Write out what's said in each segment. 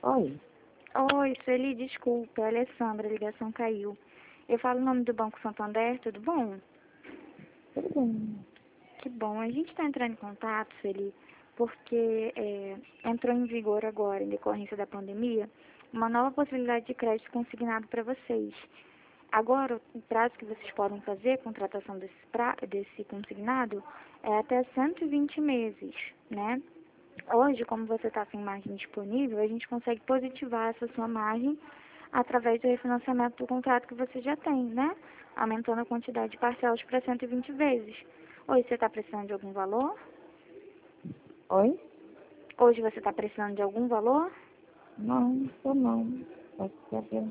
Oi, Oi, Sueli, desculpa, é a Alessandra, a ligação caiu. Eu falo o nome do Banco Santander, tudo bom? tudo bem. Que bom. A gente está entrando em contato, Sueli, porque entrou em vigor agora, em decorrência da pandemia, uma nova possibilidade de crédito consignado para vocês. Agora, o prazo que vocês podem fazer a contratação desse consignado é até 120 meses, né? Hoje, como você está sem margem disponível, a gente consegue positivar essa sua margem através do refinanciamento do contrato que você já tem, né? Aumentando a quantidade de parcelas para 120 vezes. Hoje você está precisando de algum valor? Oi? Hoje você está precisando de algum valor? Não, tô não. Pode saber.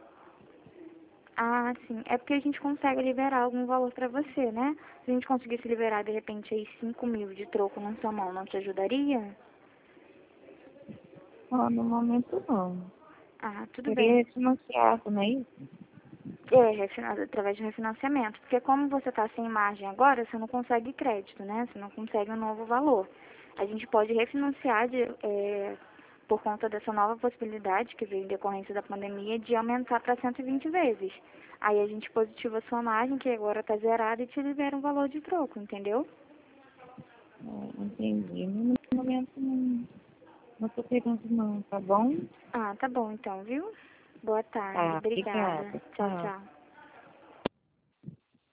Ah, sim. É porque a gente consegue liberar algum valor para você, né? Se a gente conseguisse liberar, de repente, aí 5 mil de troco na sua mão, não te ajudaria? No momento não. Ah, tudo bem. Queria financiado, não é isso? Através de refinanciamento. Porque como você está sem margem agora, você não consegue crédito, né? Você não consegue um novo valor. A gente pode refinanciar por conta dessa nova possibilidade que veio em decorrência da pandemia de aumentar para 120 vezes. Aí a gente positiva a sua margem, que agora está zerada, e te libera um valor de troco, entendeu? Entendi. No momento não tô querendo não, tá bom? Ah, tá bom então, viu? Boa tarde. Tá, Obrigada. obrigada. Tchau, Tchau. tchau.